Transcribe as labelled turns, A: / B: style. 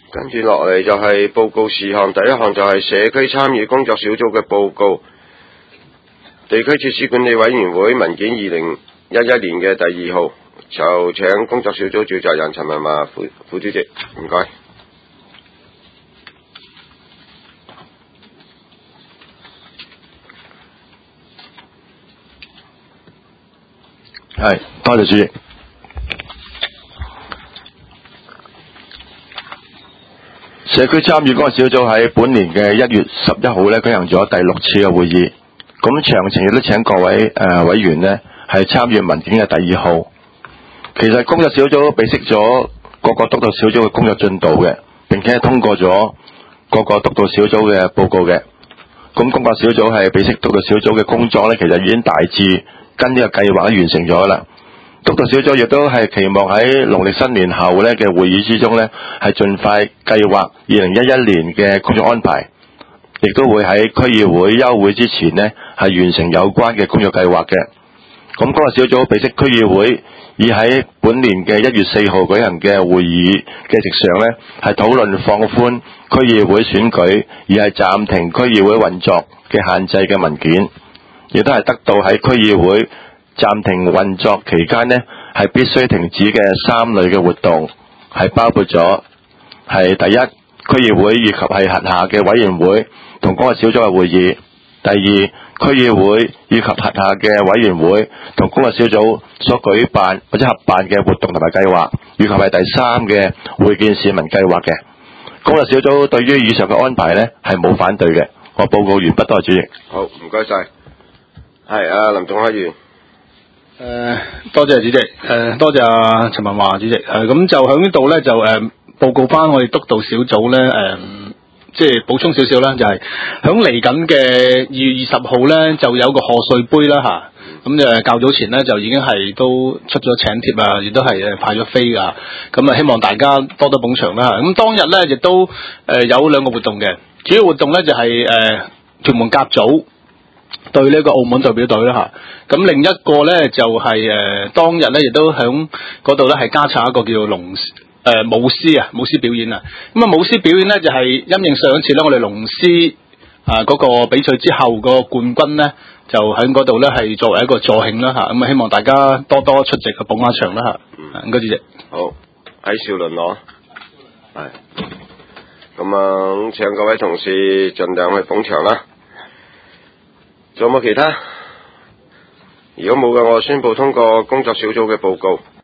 A: 跟住落嚟就係報告事項，第一項就係社區參與工作小組嘅報告，地區設施管理委員會文件2011年嘅第2號，就請工作小組召集人陳文華副主席，唔該。
B: 係，多謝主席。社區參與工作小組喺本年嘅1月11號咧舉行咗第6次嘅會議，咁詳情亦都請各位委員呢係參與文件嘅第2號。其實工作小組備悉咗各個督導小組嘅工作進度嘅，並且係通過咗各個督導小組嘅報告嘅。咁工作小組係備悉督導小組嘅工作呢，其實已經大致跟呢個計劃完成咗啦。督導小組亦都係期望喺農曆新年後呢嘅會議之中呢，係盡快計劃2011年嘅工作安排，亦都會喺區議會休會之前呢係完成有關嘅工作計劃嘅。咁工作小組備悉區議會已喺本年嘅1月4號舉行嘅會議嘅席上呢，係討論放寬區議會選舉而係暫停區議會運作嘅限制嘅文件，亦都係得到喺區議會暫停運作期間呢，係必須停止嘅3類嘅活動，係包括咗係第一，區議會以及係轄下嘅委員會同工作小組嘅會議；第二，區議會以及轄下嘅委員會同工作小組所舉辦或者合辦嘅活動同埋計劃，以及係第三嘅會見市民計劃嘅。工作小組對於以上嘅安排呢係冇反對嘅。我報告完畢，多謝主席。
A: 好，唔該晒。係林仲海議員。
C: 多謝主席，多謝陳文華主席。咁就喺呢度咧，就報告翻我哋督導小組咧，即係補充少少啦，就係響嚟緊嘅2月20號咧，就有個賀歲杯啦吓。咁較早前咧就已經係都出咗請帖啊，亦都係派咗飛噶。咁希望大家多多捧場啦。咁當日咧亦都有2個活動嘅，主要活動咧就係屯門甲組對呢個澳門代表隊啦吓，咁另一個咧就係當日咧亦都響嗰度咧係加插一個叫做舞獅表演啊。咁舞獅表演咧就係因應上一次咧我哋龍獅嗰個比賽之後個冠軍咧就喺嗰度咧係作為一個助慶啦吓，咁希望大家多多出席去捧下場啦吓。唔該主席。
A: 好，喺少麟攞，係，咁請各位同事盡量去捧場啦。仲有冇其他？如果冇嘅，我宣布通過工作小組嘅報告。